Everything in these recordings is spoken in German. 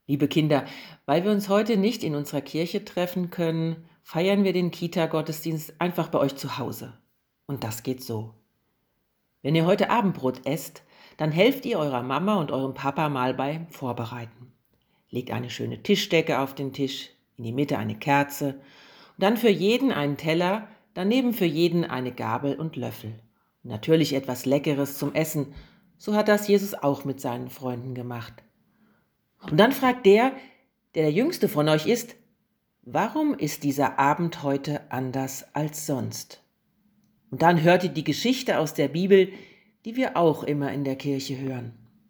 Liebe Kinder, weil wir uns heute nicht in unserer Kirche treffen können, feiern wir den Kita-Gottesdienst einfach bei euch zu Hause. Und das geht so. Wenn ihr heute Abendbrot esst, dann helft ihr eurer Mama und eurem Papa mal beim Vorbereiten. Legt eine schöne Tischdecke auf den Tisch, in die Mitte eine Kerze und dann für jeden einen Teller, daneben für jeden eine Gabel und Löffel. Und natürlich etwas Leckeres zum Essen. So hat das Jesus auch mit seinen Freunden gemacht. Und dann fragt der Jüngste von euch ist: Warum ist dieser Abend heute anders als sonst? Und dann hört ihr die Geschichte aus der Bibel, die wir auch immer in der Kirche hören.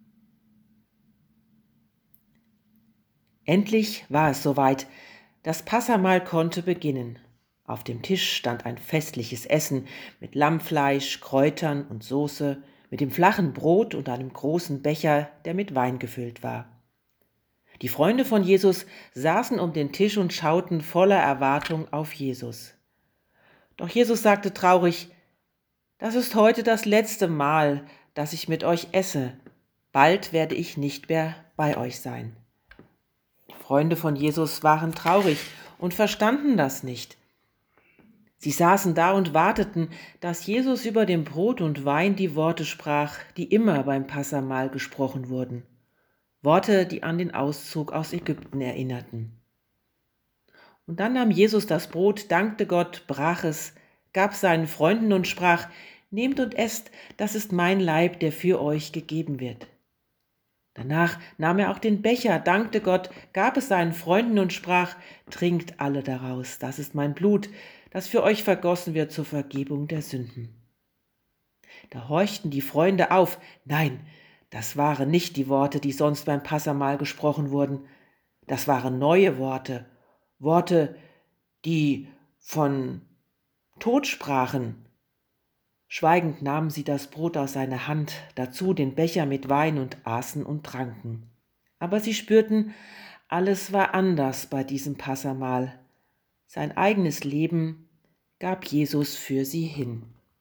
Endlich war es soweit. Das Passahmahl konnte beginnen. Auf dem Tisch stand ein festliches Essen mit Lammfleisch, Kräutern und Soße, mit dem flachen Brot und einem großen Becher, der mit Wein gefüllt war. Die Freunde von Jesus saßen um den Tisch und schauten voller Erwartung auf Jesus. Doch Jesus sagte traurig: Das ist heute das letzte Mal, dass ich mit euch esse. Bald werde ich nicht mehr bei euch sein. Die Freunde von Jesus waren traurig und verstanden das nicht. Sie saßen da und warteten, dass Jesus über dem Brot und Wein die Worte sprach, die immer beim Passahmahl gesprochen wurden. Worte, die an den Auszug aus Ägypten erinnerten. Und dann nahm Jesus das Brot, dankte Gott, brach es, gab seinen Freunden und sprach: Nehmt und esst, das ist mein Leib, der für euch gegeben wird. Danach nahm er auch den Becher, dankte Gott, gab es seinen Freunden und sprach: Trinkt alle daraus, das ist mein Blut, das für euch vergossen wird zur Vergebung der Sünden. Da horchten die Freunde auf. Nein, das waren nicht die Worte, die sonst beim Passahmahl gesprochen wurden. Das waren neue Worte, Worte, die von Tod sprachen. Schweigend nahmen sie das Brot aus seiner Hand, dazu den Becher mit Wein und aßen und tranken. Aber sie spürten, alles war anders bei diesem Passahmahl. Sein eigenes Leben gab Jesus für sie hin.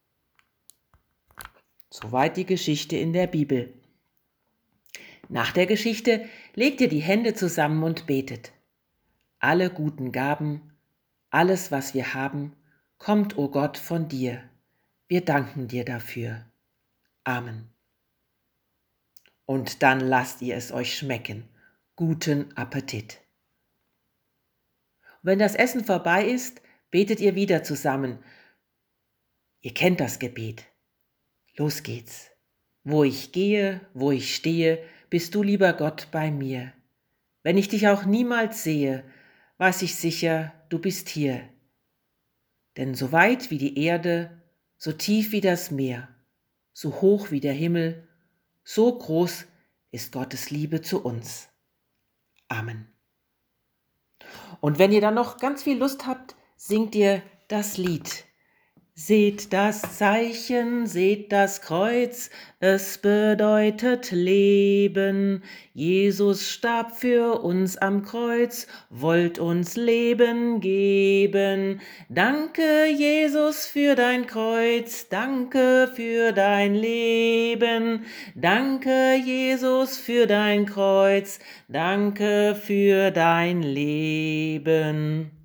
Soweit die Geschichte in der Bibel. Nach der Geschichte legt ihr die Hände zusammen und betet. Alle guten Gaben, alles, was wir haben, kommt, o Gott, von dir. Wir danken dir dafür. Amen. Und dann lasst ihr es euch schmecken. Guten Appetit. Wenn das Essen vorbei ist, betet ihr wieder zusammen. Ihr kennt das Gebet. Los geht's. Wo ich gehe, wo ich stehe, bist du, lieber Gott, bei mir. Wenn ich dich auch niemals sehe, weiß ich sicher, du bist hier. Denn so weit wie die Erde, so tief wie das Meer, so hoch wie der Himmel, so groß ist Gottes Liebe zu uns. Amen. Und wenn ihr dann noch ganz viel Lust habt, singt ihr das Lied. Seht das Zeichen, seht das Kreuz, es bedeutet Leben. Jesus starb für uns am Kreuz, wollt uns Leben geben. Danke, Jesus, für dein Kreuz, danke für dein Leben. Danke, Jesus, für dein Kreuz, danke für dein Leben.